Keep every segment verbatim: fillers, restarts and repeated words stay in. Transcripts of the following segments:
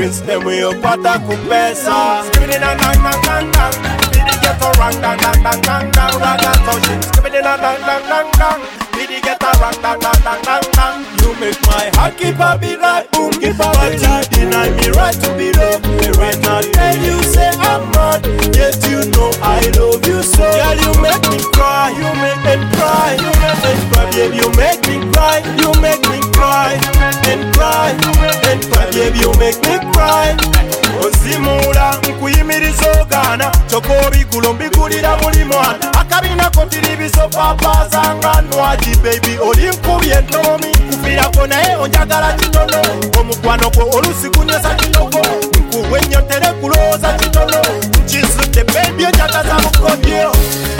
Prince them we up pata kupesa. Skibbity dang dang dang dang dang. Bidi get a rang dang dang dang dang dang. Raga touching. Skibbity dang dang dang dang dang. Bidi get a rang dang dang dang dang dang. You make my heart keep a beat like boom, keep a beat. But you deny me right to be loved. Right now tell you say I'm mad, yet you know I love you so. Girl, you make me cry, you make me cry, you make me cry, baby, you make me cry, you make me cry, and cry, and cry, baby, you make me cry. Ozimula nkuyimiriza ogana chokobi kulombikulira muli mwana akabina kotiribiso papa zanga nwaji baby oli nkubye ntomi kufirako naye onjagala kitono omukwano gwo olusi kunyesa kitoko nkuwenyotere kulowooza kitono nkisudde baby ojagaza mukodyo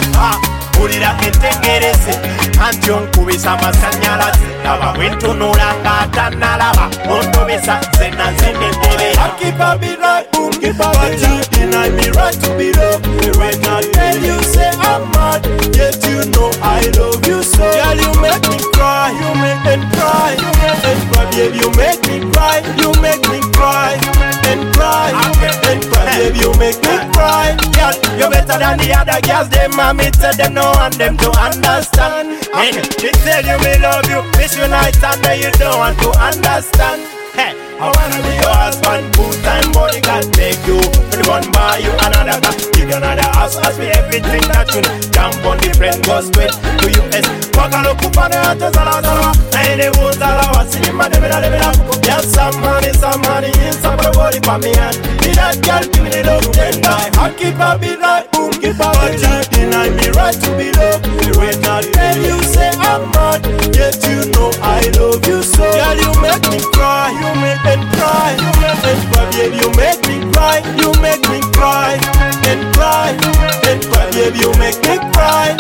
ulira entengereze anti onkubisa amasanyalaze laba bwentunula ng'atanalaba ondobesa zena zenendebera. Keep a beat like boom, keep a beat. You deny me right to be loved. Right now tell you say I'm mad, yet you know I love you so. Girl, you make me cry, you make me cry, you make me cry, baby, you make me cry, you make me cry, and cry, and cry, baby, you make me cry. Girl, you're better than the other girls, them mommy tell them no and them to understand. And they tell you me love you, wish you night and then you don't want to understand. Hey, I wanna be your husband, full time bodyguard, make you, everyone buy you another car, give you another house, ask me everything that you know. Jump on the plane, go straight to U S. Wakalo kupane ate zala zala, na ine wuzala wasinima debela debela. Yes, some money, some money, in some body for me and be that girl, give me the love, then I heart keep a beat like boom, keep a beat. But you deny me right to be loved. Right now tell you say I'm mad, yet you know I love you so. Girl, you make me cry, you make me cry, you make me cry, baby, you make me cry, you make me cry, and cry, and cry, baby, you make me cry.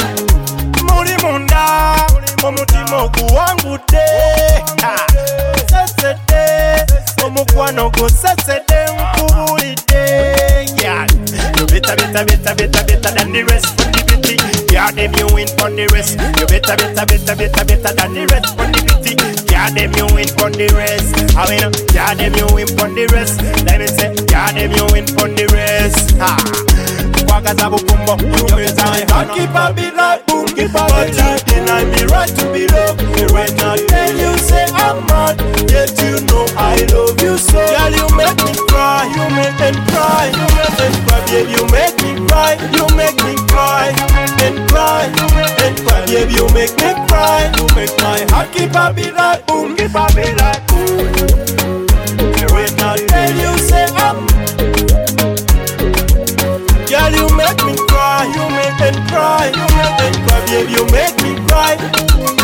Muri munda, omutima oguwangudde, sesede, omukwano gusesede nkubulidde. You better, better, better, better, better than the rest for the beauty. Yeah, them you win for the rest. You better, better, better, better, better than the rest for the beauty. Yeah, them you win for the rest. I mean, yeah, them you win for the rest. Let me say, yeah, them you win for the rest. Ha. Wagaza bukumbo, you better my heart keep a beat like boom, keep a beat. But you deny me right to be loved. Right now tell you say I'm mad, yet you know I love you so. Girl, you make me cry, you make me cry, you make me cry, baby, you make me cry, you make me cry, and cry, and cry, baby, you make me cry. You make my heart keep a beat like boom, keep a beat like boom. Right now tell you say I'm. Girl, you make me cry, you make me cry, you make me cry, baby, you make me cry.